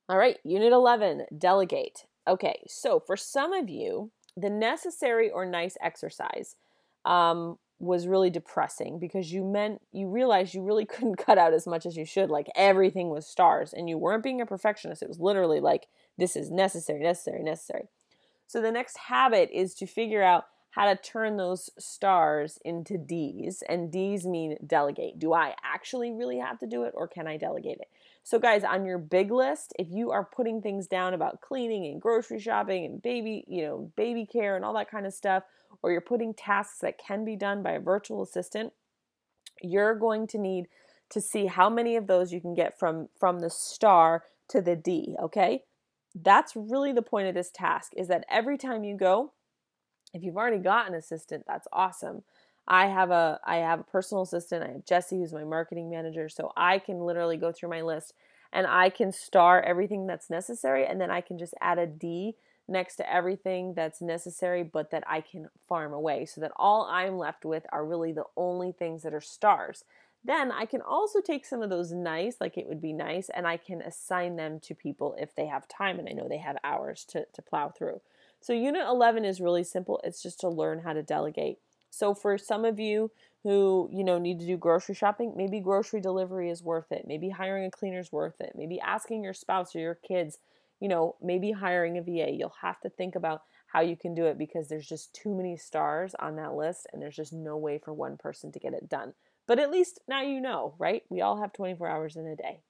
All right, Unit 11, delegate. Okay, so for some of you, the necessary or nice exercise was really depressing because you realized you really couldn't cut out as much as you should. Like everything was stars and you weren't being a perfectionist. It was literally like, this is necessary, necessary, necessary. So the next habit is to figure out how to turn those stars into D's. And D's mean delegate. Do I actually really have to do it or can I delegate it? So guys, on your big list, if you are putting things down about cleaning and grocery shopping and baby care and all that kind of stuff, or you're putting tasks that can be done by a virtual assistant, you're going to need to see how many of those you can get from the star to the D, okay? That's really the point of this task, is that every time you go, if you've already got an assistant, that's awesome. I have a personal assistant. I have Jesse, who's my marketing manager, so I can literally go through my list and I can star everything that's necessary, and then I can just add a D next to everything that's necessary but that I can farm away, so that all I'm left with are really the only things that are stars. Then I can also take some of those nice, like it would be nice, and I can assign them to people if they have time and I know they have hours to plow through. So Unit 11 is really simple. It's just to learn how to delegate. So for some of you who, need to do grocery shopping, maybe grocery delivery is worth it. Maybe hiring a cleaner is worth it. Maybe asking your spouse or your kids, maybe hiring a VA. You'll have to think about how you can do it because there's just too many stars on that list and there's just no way for one person to get it done. But at least now you know, right? We all have 24 hours in a day.